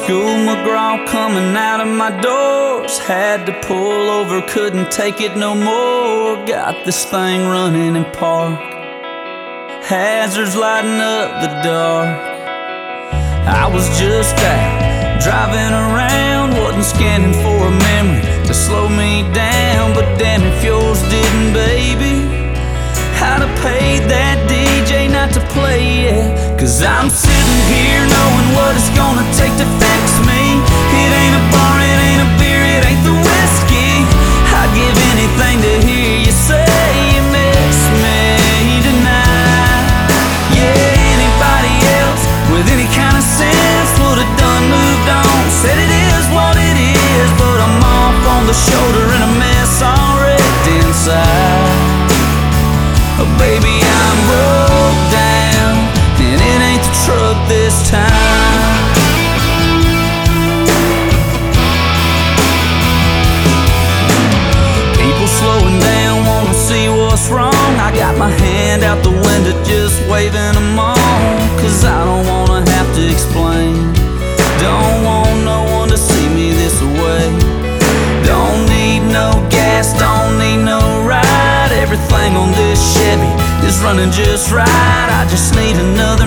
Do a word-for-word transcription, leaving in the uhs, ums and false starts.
School McGraw coming out of my doors. Had to pull over, couldn't take it no more. Got this thing running in park, hazards lighting up the dark. I was just out driving around, wasn't scanning for a memory to slow me down. But damn if yours didn't, baby. I'd have paid that D J not to play it. Cause I'm sitting here knowing what it's gonna take to fix me. It ain't a bar, it ain't a beer, it ain't the whiskey. I'd give anything to hear you say you miss me tonight. Yeah, anybody else with any kind of sense would have done moved on, said it is what it is. But I'm off on the shoulder in a mess all wrecked inside. Oh baby, I'm broke down, and it ain't the truck this time. People slowing down, wanna see what's wrong. I got my hand out the window just waving them on. Cause I don't wanna have to explain, don't want no one to see me this way. Don't need no gas, don't need no ride. Everything on this Chevy is running just right. I just need another